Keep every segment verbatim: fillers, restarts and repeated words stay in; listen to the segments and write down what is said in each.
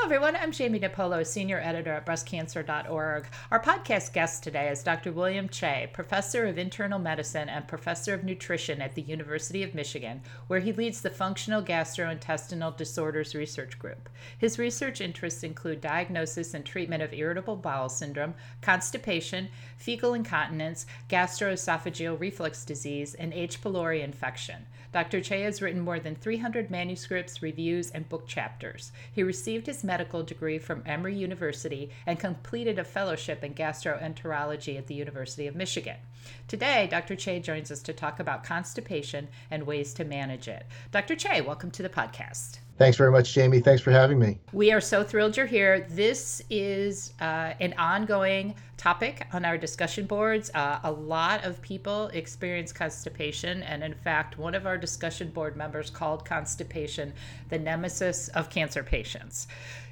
Hello, everyone. I'm Jamie DePolo, Senior Editor at breast cancer dot org. Our podcast guest today is Doctor William Che, Professor of Internal Medicine and Professor of Nutrition at the University of Michigan, where he leads the Functional Gastrointestinal Disorders Research Group. His research interests include diagnosis and treatment of irritable bowel syndrome, constipation, fecal incontinence, gastroesophageal reflux disease, and H. pylori infection. Doctor Che has written more than three hundred manuscripts, reviews, and book chapters. He received his medical degree from Emory University and completed a fellowship in gastroenterology at the University of Michigan. Today, Doctor Che joins us to talk about constipation and ways to manage it. Doctor Che, welcome to the podcast. Thanks very much, Jamie. Thanks for having me. We are so thrilled you're here. This is uh, an ongoing topic on our discussion boards. Uh, a lot of people experience constipation, and in fact, one of our discussion board members called constipation the nemesis of cancer patients.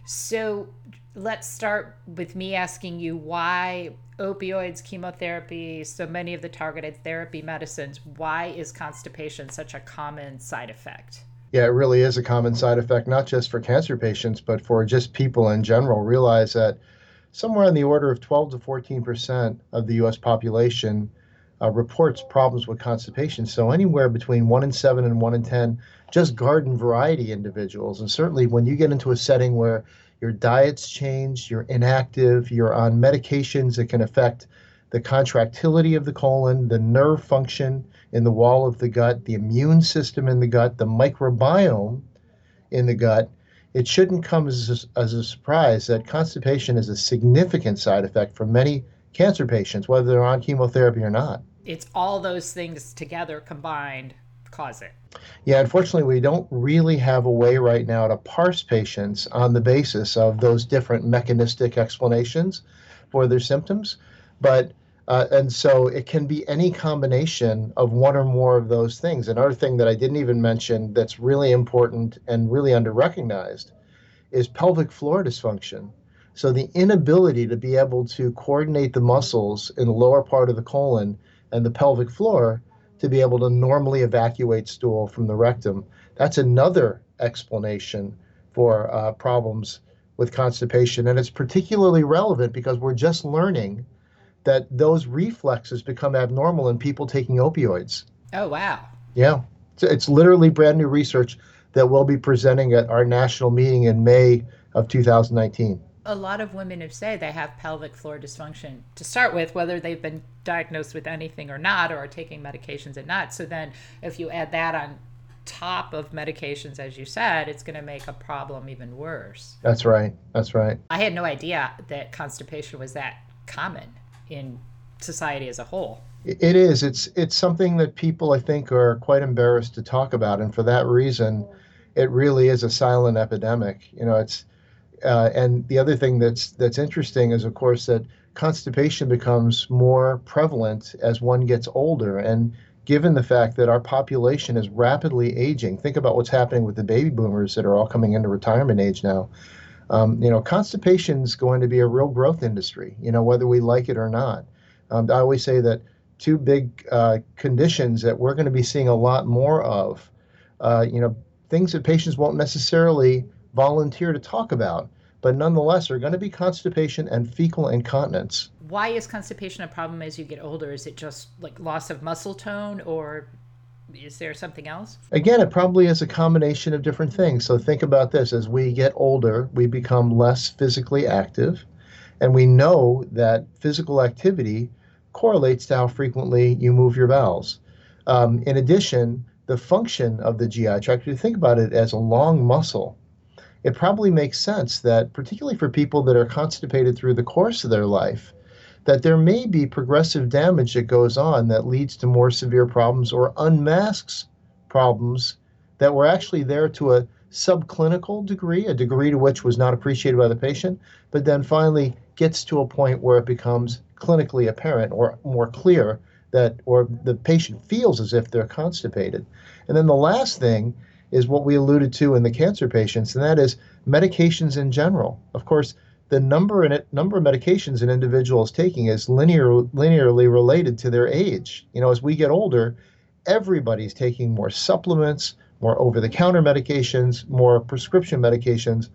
So let's start with me asking you why opioids, chemotherapy, so many of the targeted therapy medicines, why is constipation such a common side effect? Yeah, it really is a common side effect, not just for cancer patients, but for just people in general. Realize that somewhere in the order of twelve to fourteen percent of the U S population uh, reports problems with constipation. So anywhere between one in seven and one in ten, just garden variety individuals. And certainly when you get into a setting where your diet's changed, you're inactive, you're on medications that can affect the contractility of the colon, the nerve function in the wall of the gut, the immune system in the gut, the microbiome in the gut, it shouldn't come as a, as a surprise that constipation is a significant side effect for many cancer patients, whether they're on chemotherapy or not. It's all those things together combined cause it. Yeah, unfortunately, we don't really have a way right now to parse patients on the basis of those different mechanistic explanations for their symptoms. But Uh, and so it can be any combination of one or more of those things. Another thing that I didn't even mention that's really important and really under-recognized is pelvic floor dysfunction. So the inability to be able to coordinate the muscles in the lower part of the colon and the pelvic floor to be able to normally evacuate stool from the rectum. That's another explanation for uh, problems with constipation. And it's particularly relevant because we're just learning that those reflexes become abnormal in people taking opioids. Oh, wow. Yeah. It's, it's literally brand new research that we'll be presenting at our national meeting in May of two thousand nineteen. A lot of women who say they have pelvic floor dysfunction to start with, whether they've been diagnosed with anything or not, or are taking medications or not. So then if you add that on top of medications, as you said, it's going to make a problem even worse. That's right. That's right. I had no idea that constipation was that common in society as a whole. It is. It's it's something that people, I think, are quite embarrassed to talk about, and for that reason, it really is a silent epidemic. You know, it's uh, and the other thing that's that's interesting is, of course, that constipation becomes more prevalent as one gets older, and given the fact that our population is rapidly aging, think about what's happening with the baby boomers that are all coming into retirement age now. Um, you know, constipation is going to be a real growth industry, you know, whether we like it or not. Um, I always say that two big uh, conditions that we're going to be seeing a lot more of, uh, you know, things that patients won't necessarily volunteer to talk about, but nonetheless are going to be constipation and fecal incontinence. Why is constipation a problem as you get older? Is it just like loss of muscle tone, or is there something else? Again, it probably is a combination of different things. So think about this. As we get older, we become less physically active. And we know that physical activity correlates to how frequently you move your bowels. Um, in addition, the function of the G I tract, if you think about it as a long muscle, it probably makes sense that, particularly for people that are constipated through the course of their life, that there may be progressive damage that goes on that leads to more severe problems or unmasks problems that were actually there to a subclinical degree, a degree to which was not appreciated by the patient, but then finally gets to a point where it becomes clinically apparent or more clear that, or the patient feels as if they're constipated. And then the last thing is what we alluded to in the cancer patients, and that is medications in general. Of course, the number and number of medications an individual is taking is linear, linearly related to their age. You know, as we get older, everybody's taking more supplements, more over-the-counter medications, more prescription medications,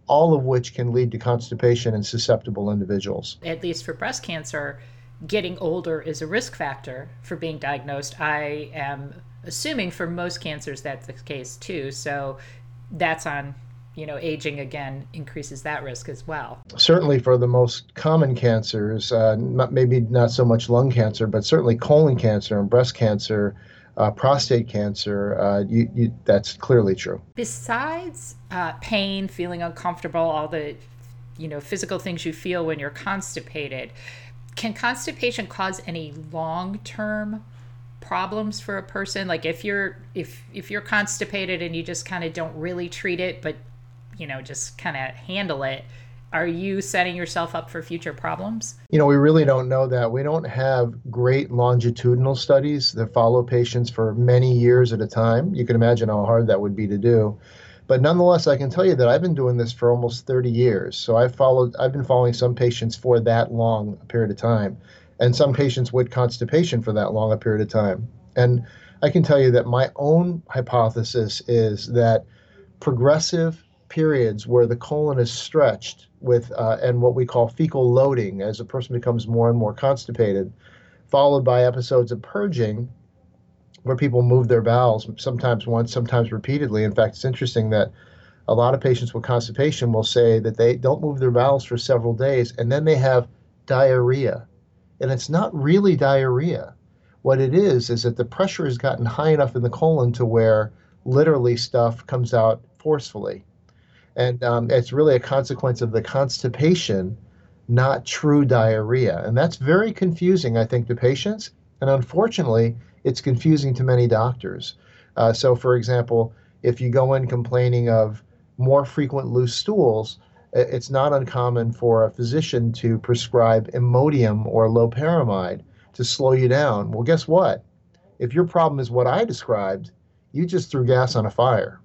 all of which can lead to constipation in susceptible individuals. At least for breast cancer, getting older is a risk factor for being diagnosed. I am assuming for most cancers that's the case too. So that's on, you know, aging again increases that risk as well. Certainly for the most common cancers, uh, not, maybe not so much lung cancer, but certainly colon cancer and breast cancer, uh, prostate cancer, uh, you, you, that's clearly true. Besides uh, pain, feeling uncomfortable, all the, you know, physical things you feel when you're constipated, can constipation cause any long-term problems for a person? Like if you're if if you're constipated and you just kind of don't really treat it, but you know, just kind of handle it, are you setting yourself up for future problems? You know, we really don't know that. We don't have great longitudinal studies that follow patients for many years at a time. You can imagine how hard that would be to do. But nonetheless, I can tell you that I've been doing this for almost thirty years. So I've followed, I've been following some patients for that long a period of time, and some patients with constipation for that long a period of time. And I can tell you that my own hypothesis is that progressive periods where the colon is stretched with uh, and what we call fecal loading as a person becomes more and more constipated, followed by episodes of purging where people move their bowels, sometimes once, sometimes repeatedly. In fact, it's interesting that a lot of patients with constipation will say that they don't move their bowels for several days and then they have diarrhea. And it's not really diarrhea. What it is is that the pressure has gotten high enough in the colon to where literally stuff comes out forcefully. And um, it's really a consequence of the constipation, not true diarrhea. And that's very confusing, I think, to patients. And unfortunately, it's confusing to many doctors. Uh, so, for example, if you go in complaining of more frequent loose stools, it's not uncommon for a physician to prescribe Imodium or loperamide to slow you down. Well, guess what? If your problem is what I described, you just threw gas on a fire.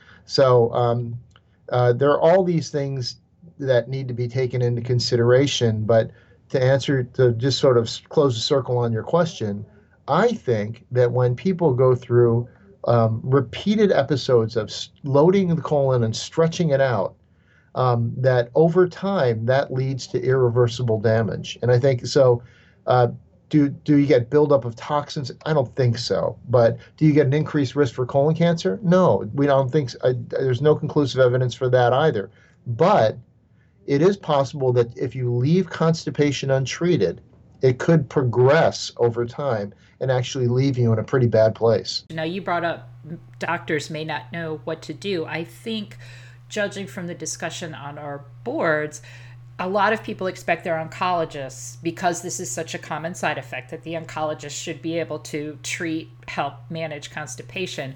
So um, uh, there are all these things that need to be taken into consideration. But to answer, to just sort of close the circle on your question, I think that when people go through um, repeated episodes of loading the colon and stretching it out, um, that over time that leads to irreversible damage. And I think so. Uh, do do you get buildup of toxins? I don't think so. But do you get an increased risk for colon cancer? No, we don't think so. I, there's no conclusive evidence for that either. But it is possible that if you leave constipation untreated, it could progress over time and actually leave you in a pretty bad place. Now, you brought up doctors may not know what to do. I think, judging from the discussion on our boards, a lot of people expect their oncologists, because this is such a common side effect, that the oncologist should be able to treat, help manage constipation.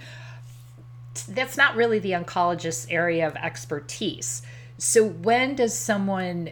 That's not really the oncologist's area of expertise. So when does someone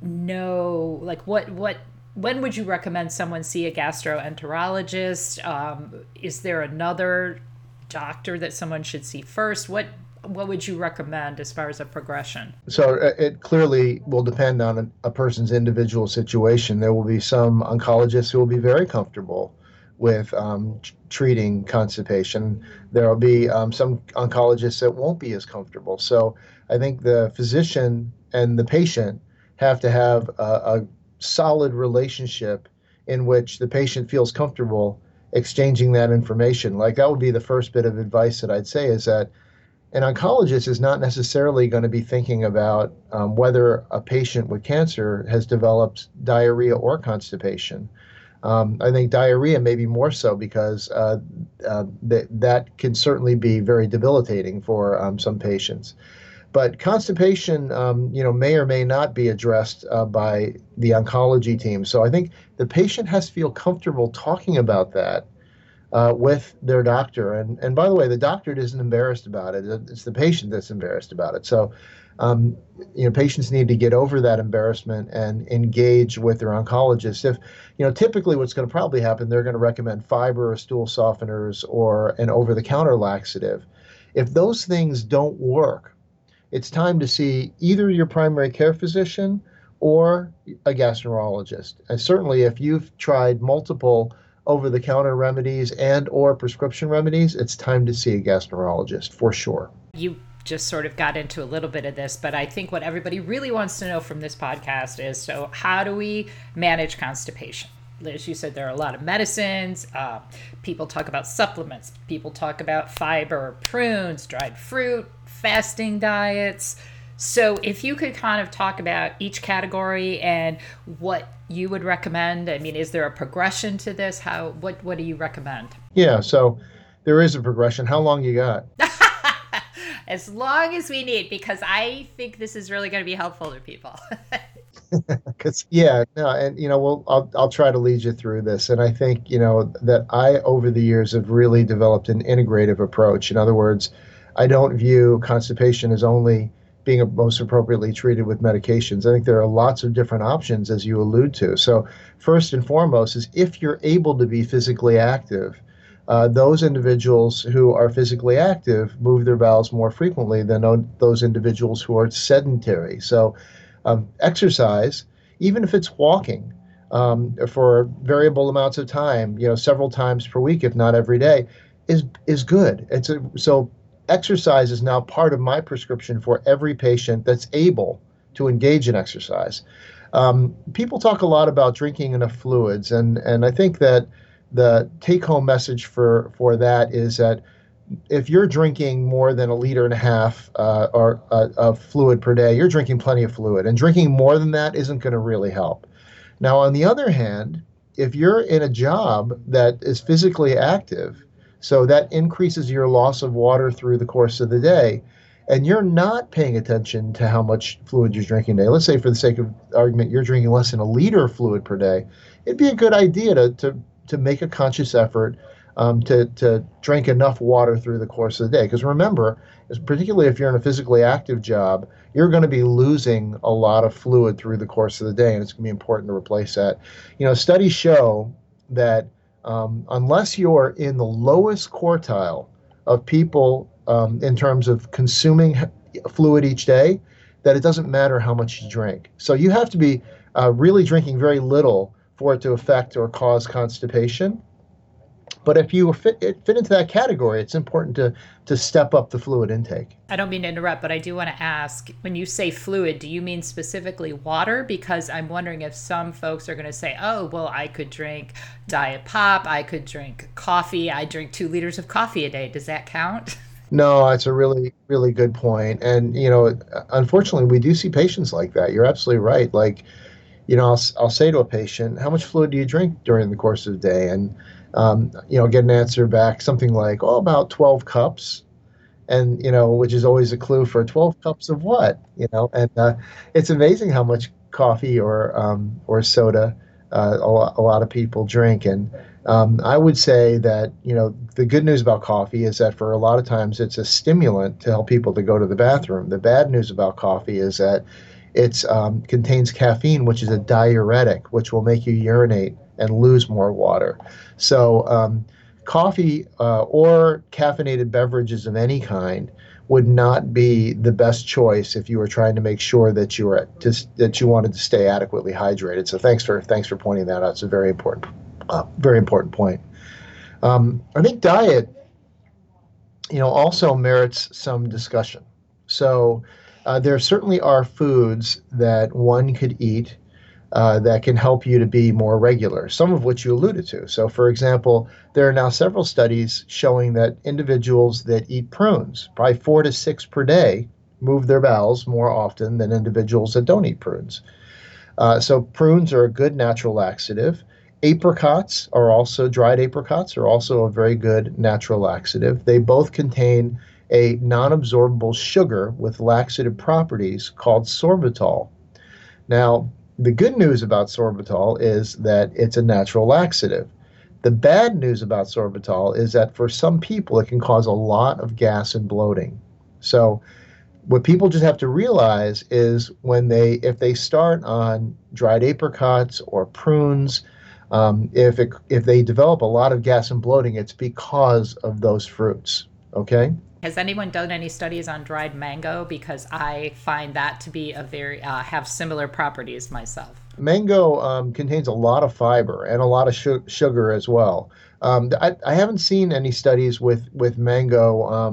know, like what, what, when would you recommend someone see a gastroenterologist? Um, is there another doctor that someone should see first? What, what would you recommend as far as a progression? So it clearly will depend on a, a person's individual situation. There will be some oncologists who will be very comfortable with um, t- treating constipation. There will be um, some oncologists that won't be as comfortable. So I think the physician and the patient have to have a, a solid relationship in which the patient feels comfortable exchanging that information. Like that would be the first bit of advice that I'd say, is that an oncologist is not necessarily going to be thinking about um, whether a patient with cancer has developed diarrhea or constipation. Um, I think diarrhea may be more so because uh, uh, th- that can certainly be very debilitating for um, some patients. But constipation, um, you know, may or may not be addressed uh, by the oncology team. So I think the patient has to feel comfortable talking about that Uh, with their doctor. And and by the way, the doctor isn't embarrassed about it. It's the patient that's embarrassed about it. So, um, you know, patients need to get over that embarrassment and engage with their oncologist. If, you know, typically what's going to probably happen, they're going to recommend fiber or stool softeners or an over-the-counter laxative. If those things don't work, it's time to see either your primary care physician or a gastroenterologist. And certainly if you've tried multiple over-the-counter remedies and or prescription remedies, it's time to see a gastroenterologist for sure. You just sort of got into a little bit of this, but I think what everybody really wants to know from this podcast is, so how do we manage constipation? As you said, there are a lot of medicines. Uh, people talk about supplements. People talk about fiber, prunes, dried fruit, fasting diets. So if you could kind of talk about each category and what you would recommend. I mean, is there a progression to this? How, what, what do you recommend? Yeah, so there is a progression. How long you got? As long as we need, because I think this is really going to be helpful to people. Because yeah, no, and you know, well, I'll I'll try to lead you through this, and I think you know that I over the years have really developed an integrative approach. In other words, I don't view constipation as only being most appropriately treated with medications. I think there are lots of different options, as you allude to. So first and foremost is if you're able to be physically active. Uh, those individuals who are physically active move their bowels more frequently than o- those individuals who are sedentary. So um, exercise, even if it's walking um, for variable amounts of time, you know, several times per week, if not every day, is is good. It's a, so exercise is now part of my prescription for every patient that's able to engage in exercise. Um, people talk a lot about drinking enough fluids, and and I think that the take-home message for, for that is that if you're drinking more than a liter and a half uh, or uh, of fluid per day, you're drinking plenty of fluid, and drinking more than that isn't going to really help. Now, on the other hand, if you're in a job that is physically active, so that increases your loss of water through the course of the day, and you're not paying attention to how much fluid you're drinking a day. Let's say, for the sake of argument, you're drinking less than a liter of fluid per day. It'd be a good idea to to to make a conscious effort um, to, to drink enough water through the course of the day. Because remember, particularly if you're in a physically active job, you're going to be losing a lot of fluid through the course of the day, and it's going to be important to replace that. You know, studies show that um, unless you're in the lowest quartile of people um, in terms of consuming fluid each day, that it doesn't matter how much you drink. So you have to be uh, really drinking very little for it to affect or cause constipation. But if you fit, fit into that category, it's important to, to step up the fluid intake. I don't mean to interrupt, but I do want to ask, when you say fluid, do you mean specifically water? Because I'm wondering if some folks are going to say, oh, well, I could drink Diet Pop, I could drink coffee, I drink two liters of coffee a day. Does that count? No, it's a really, really good point. And, you know, unfortunately, we do see patients like that. You're absolutely right. Like, you know, I'll, I'll say to a patient, how much fluid do you drink during the course of the day? And, um, you know, get an answer back, something like, oh, about twelve cups. And, you know, which is always a clue for twelve cups of what, you know, and uh, it's amazing how much coffee or, um, or soda uh, a, lot, a lot of people drink. And um, I would say that, you know, the good news about coffee is that for a lot of times it's a stimulant to help people to go to the bathroom. The bad news about coffee is that It um, contains caffeine, which is a diuretic, which will make you urinate and lose more water. So um, coffee uh, or caffeinated beverages of any kind would not be the best choice if you were trying to make sure that you were just, that you wanted to stay adequately hydrated. So thanks for thanks for pointing that out. It's a very important uh, very important point. Um, I think diet, you know, also merits some discussion. So. Uh, there certainly are foods that one could eat uh, that can help you to be more regular, some of which you alluded to. So, for example, there are now several studies showing that individuals that eat prunes, probably four to six per day, move their bowels more often than individuals that don't eat prunes. Uh, so prunes are a good natural laxative. Apricots are also, dried apricots are also a very good natural laxative. They both contain a non-absorbable sugar with laxative properties called sorbitol. Now, the good news about sorbitol is that it's a natural laxative. The bad news about sorbitol is that for some people, it can cause a lot of gas and bloating. So what people just have to realize is when they, if they start on dried apricots or prunes, um, if it, if they develop a lot of gas and bloating, it's because of those fruits, okay? Has anyone done any studies on dried mango? Because I find that to be a very, uh, have similar properties myself. Mango um, contains a lot of fiber and a lot of su- sugar as well. Um, I, I haven't seen any studies with, with mango um,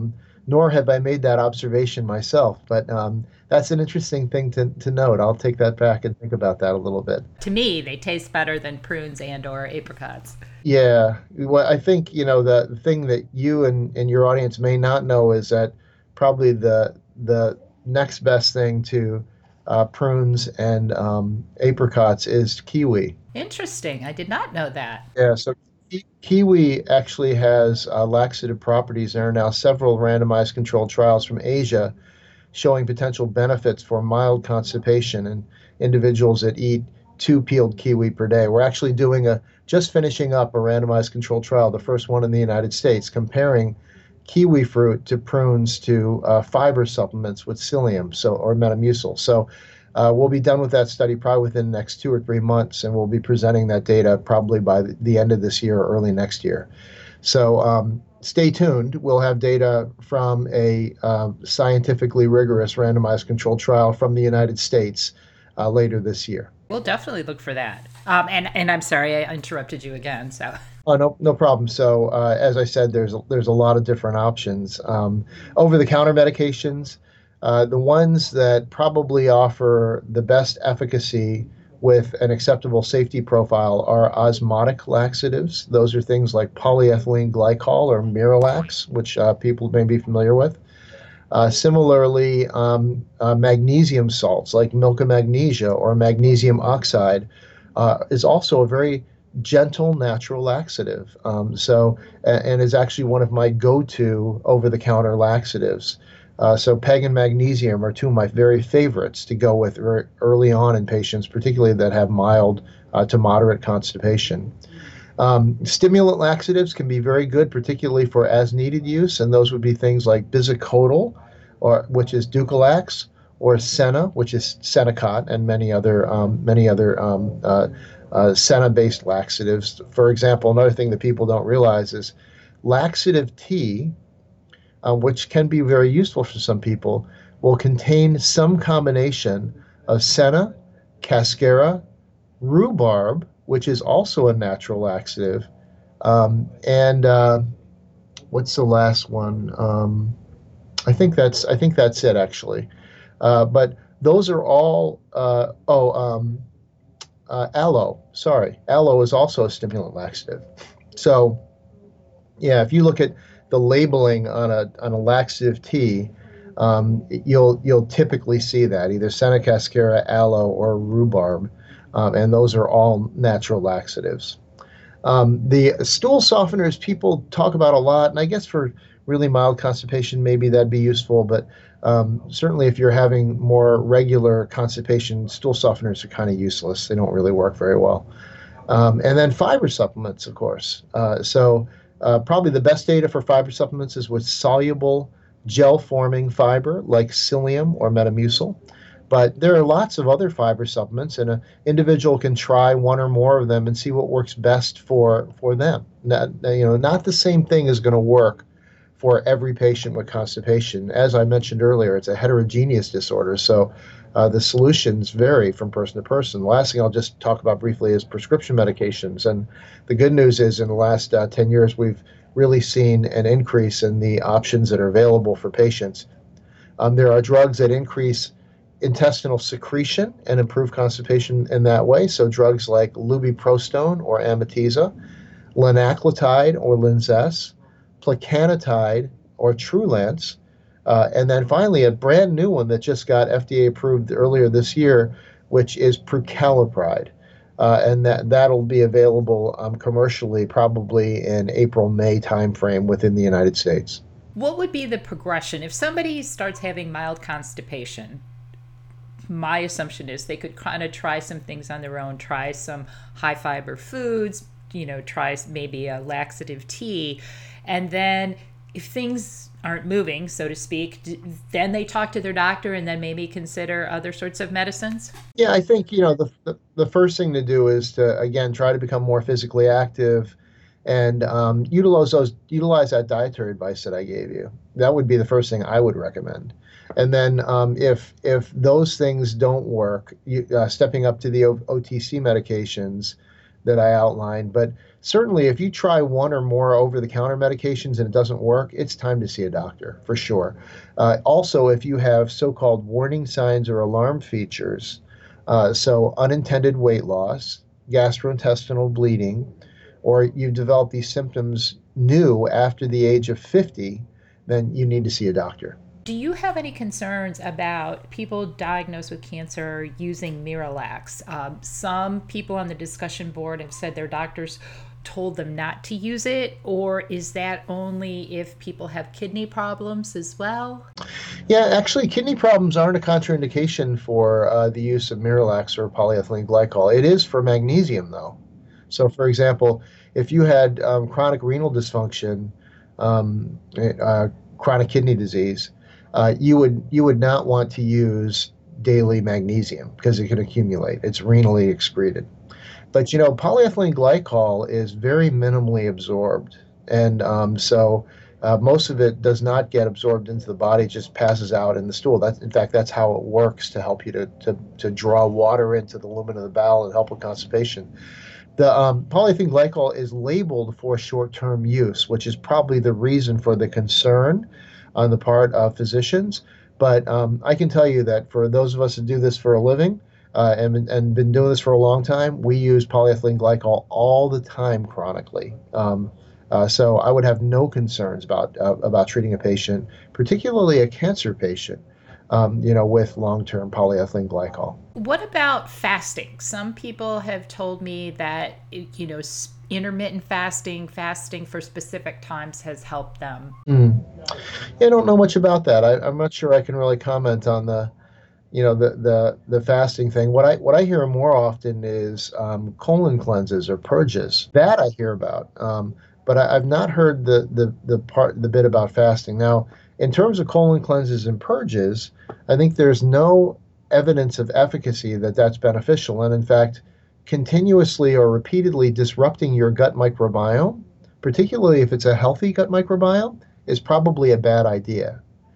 nor have I made that observation myself. But um, that's an interesting thing to, to note. I'll take that back and think about that a little bit. To me, they taste better than prunes and or apricots. Yeah, well, I think, you know, the, the thing that you and, and your audience may not know is that probably the the next best thing to uh, prunes and um, apricots is kiwi. Interesting. I did not know that. Yeah, so ki- kiwi actually has uh, laxative properties. There are now several randomized controlled trials from Asia showing potential benefits for mild constipation in individuals that eat two peeled kiwi per day. We're actually doing a just finishing up a randomized controlled trial, the first one in the United States, comparing kiwi fruit to prunes to uh, fiber supplements with psyllium, so or Metamucil. So uh, we'll be done with that study probably within the next two or three months, and we'll be presenting that data probably by the end of this year or early next year. So um, stay tuned. We'll have data from a uh, scientifically rigorous randomized controlled trial from the United States uh, later this year. We'll definitely look for that. Um, and and I'm sorry I interrupted you again. So Oh, no, no problem. So, uh, as I said, there's a, there's a lot of different options. Um, over-the-counter medications, uh, the ones that probably offer the best efficacy with an acceptable safety profile are osmotic laxatives. Those are things like polyethylene glycol or Miralax, which uh, people may be familiar with. Uh, similarly, um, uh, magnesium salts like Milka Magnesia or magnesium oxide uh, is also a very gentle natural laxative. Um, so, and, and is actually one of my go-to over-the-counter laxatives. Uh, so, PEG and magnesium are two of my very favorites to go with er, early on in patients, particularly that have mild uh, to moderate constipation. Um, stimulant laxatives can be very good, particularly for as-needed use, and those would be things like bisacodyl, or which is Dulcolax, or Senna, which is Senokot, and many other um, many other um, uh, uh, Senna-based laxatives. For example, another thing that people don't realize is laxative tea, uh, which can be very useful for some people, will contain some combination of Senna, Cascara, rhubarb, which is also a natural laxative, um, and uh, what's the last one? Um, I think that's I think that's it actually. Uh, but those are all uh, oh um, uh, aloe. Sorry, aloe is also a stimulant laxative. So yeah, if you look at the labeling on a on a laxative tea, um, you'll you'll typically see that either Senna, Cascara, aloe, or rhubarb, um, and those are all natural laxatives. Um, the stool softeners people talk about a lot, and I guess for really mild constipation, maybe that'd be useful. But um, certainly, if you're having more regular constipation, stool softeners are kind of useless. They don't really work very well. Um, and then fiber supplements, of course. Uh, so uh, probably the best data for fiber supplements is with soluble gel-forming fiber like psyllium or Metamucil. But there are lots of other fiber supplements, and an individual can try one or more of them and see what works best for for them. Not, you know, not the same thing is going to work for every patient with constipation. As I mentioned earlier, it's a heterogeneous disorder, so uh, the solutions vary from person to person. The last thing I'll just talk about briefly is prescription medications. And the good news is in the last uh, ten years, we've really seen an increase in the options that are available for patients. Um, there are drugs that increase intestinal secretion and improve constipation in that way. So drugs like lubiprostone or Amitiza, linaclotide or Linzess, plecanatide or Trulance, uh, and then finally a brand new one that just got F D A approved earlier this year, which is prucalopride. Uh, and that, that'll be available um, commercially probably in April, May timeframe within the United States. what would be the progression if somebody starts having mild constipation? My assumption is they could kind of try some things on their own, try some high fiber foods, you know, try maybe a laxative tea. And then if things aren't moving, so to speak, then they talk to their doctor and then maybe consider other sorts of medicines? Yeah, I think, you know, the, the, the first thing to do is to, again, try to become more physically active and um, utilize those, utilize that dietary advice that I gave you. That would be the first thing I would recommend. And then um, if if those things don't work, you, uh, stepping up to the o- OTC medications that I outlined. But certainly, if you try one or more over-the-counter medications and it doesn't work, it's time to see a doctor for sure. Uh, also, if you have so-called warning signs or alarm features, uh, so unintended weight loss, gastrointestinal bleeding, or you've developed these symptoms new after the age of fifty, then you need to see a doctor. Do you have any concerns about people diagnosed with cancer using Miralax? Um, some people on the discussion board have said their doctors told them not to use it, or is that only if people have kidney problems as well? Yeah, actually, kidney problems aren't a contraindication for uh, the use of Miralax or polyethylene glycol. It is for magnesium, though. So, for example, if you had um, chronic renal dysfunction, um, uh, chronic kidney disease, uh, you would you would not want to use daily magnesium because it can accumulate. It's renally excreted. But you know, polyethylene glycol is very minimally absorbed, and um, so uh, most of it does not get absorbed into the body; it just passes out in the stool. That's, in fact, that's how it works to help you to to, to draw water into the lumen of the bowel and help with constipation. The um, polyethylene glycol is labeled for short-term use, which is probably the reason for the concern on the part of physicians. But um, I can tell you that for those of us who do this for a living uh, and, and been doing this for a long time, we use polyethylene glycol all the time chronically. Um, uh, so I would have no concerns about uh, about treating a patient, particularly a cancer patient, um, you know, with long-term polyethylene glycol. What about fasting? Some people have told me that, you know, intermittent fasting, fasting for specific times has helped them. Mm. Yeah, I don't know much about that. I, I'm not sure I can really comment on the, you know, the the the fasting thing. What I what I hear more often is um, colon cleanses or purges. That I hear about, um, but I, I've not heard the the the part the bit about fasting. Now, in terms of colon cleanses and purges, I think there's no evidence of efficacy that that's beneficial, and in fact, continuously or repeatedly disrupting your gut microbiome, particularly if it's a healthy gut microbiome, is probably a bad idea.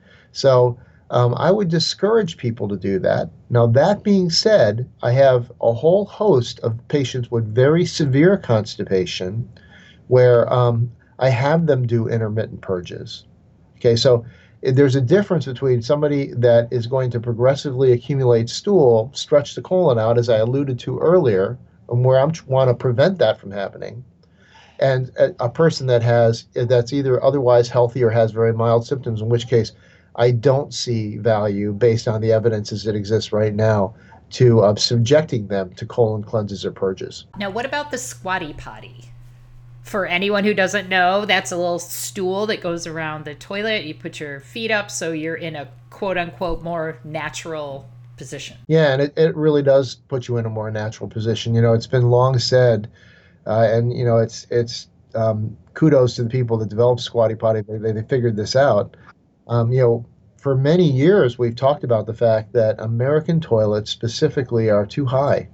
So um, I would discourage people to do that. Now, that being said, I have a whole host of patients with very severe constipation where um, I have them do intermittent purges. Okay, so there's a difference between somebody that is going to progressively accumulate stool, stretch the colon out, as I alluded to earlier, and where I want to prevent that from happening, and a, a person that has that's either otherwise healthy or has very mild symptoms, in which case I don't see value based on the evidence as it exists right now to uh, subjecting them to colon cleanses or purges. Now, what about the squatty potty? For anyone who doesn't know, that's a little stool that goes around the toilet. You put your feet up so you're in a quote unquote more natural position. Yeah, and it, it really does put you in a more natural position. You know, it's been long said, uh, and, you know, it's it's um, kudos to the people that developed squatty potty. They, they figured this out. Um, you know, for many years, we've talked about the fact that American toilets specifically are too high.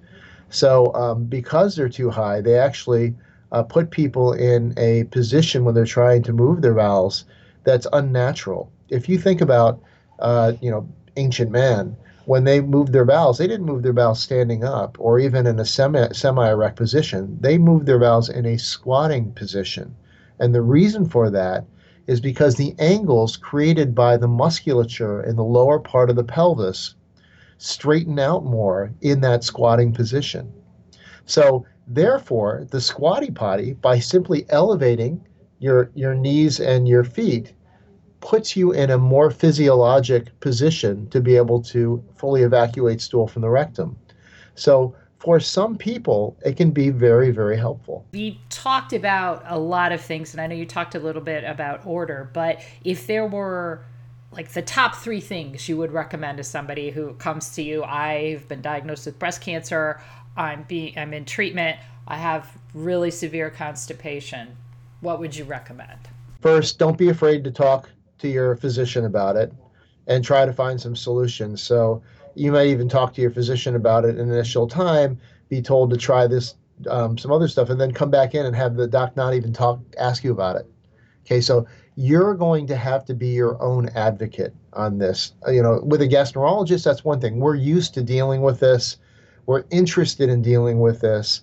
So um, because they're too high, they actually Uh, put people in a position when they're trying to move their bowels that's unnatural. If you think about, uh, you know, ancient man, when they moved their bowels, they didn't move their bowels standing up or even in a semi, semi-erect position. They moved their bowels in a squatting position. And the reason for that is because the angles created by the musculature in the lower part of the pelvis straighten out more in that squatting position. So therefore, the squatty potty, by simply elevating your your knees and your feet, puts you in a more physiologic position to be able to fully evacuate stool from the rectum. So for some people, it can be very, very helpful. We talked about a lot of things, and I know you talked a little bit about order, but if there were like the top three things you would recommend to somebody who comes to you, I've been diagnosed with breast cancer, I'm being I'm in treatment, I have really severe constipation, what would you recommend? First, don't be afraid to talk to your physician about it and try to find some solutions. So you might even talk to your physician about it in initial time, be told to try this, um, some other stuff, and then come back in and have the doc not even talk, ask you about it. Okay, so you're going to have to be your own advocate on this. You know, with a gastroenterologist, that's one thing. We're used to dealing with this. We're interested in dealing with this.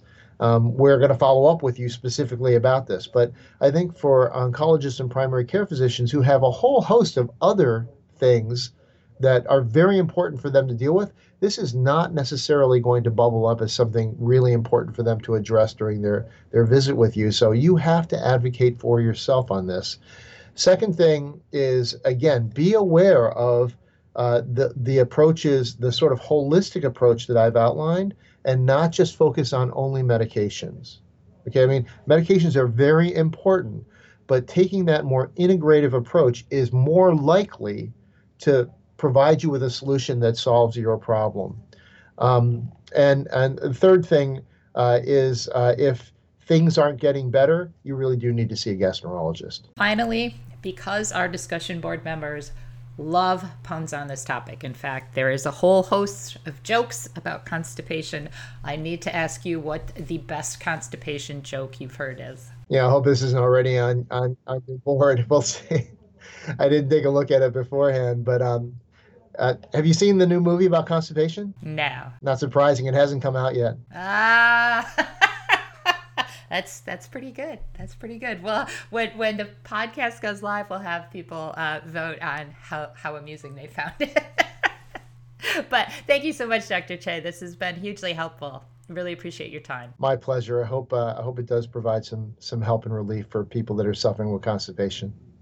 um, we're going to follow up with you specifically about this. But I think for oncologists and primary care physicians who have a whole host of other things that are very important for them to deal with, this is not necessarily going to bubble up as something really important for them to address during their, their visit with you. So you have to advocate for yourself on this. Second thing is, again, be aware of uh, the, the approaches, the sort of holistic approach that I've outlined, and not just focus on only medications. Okay, I mean, medications are very important, but taking that more integrative approach is more likely to provide you with a solution that solves your problem. Um, and, and the third thing uh, is uh, if things aren't getting better, you really do need to see a gastroenterologist. Finally, because our discussion board members love puns on this topic, in fact, there is a whole host of jokes about constipation, I need to ask you what the best constipation joke you've heard is. Yeah, I hope this isn't already on, on, on the board. We'll see. I didn't take a look at it beforehand, but um, uh, have you seen the new movie about constipation? No. Not surprising. It hasn't come out yet. Ah, that's that's pretty good. That's pretty good. Well, when when the podcast goes live, we'll have people uh, vote on how, how amusing they found it. But thank you so much, Doctor Che. This has been hugely helpful. Really appreciate your time. My pleasure. I hope uh, I hope it does provide some some help and relief for people that are suffering with constipation.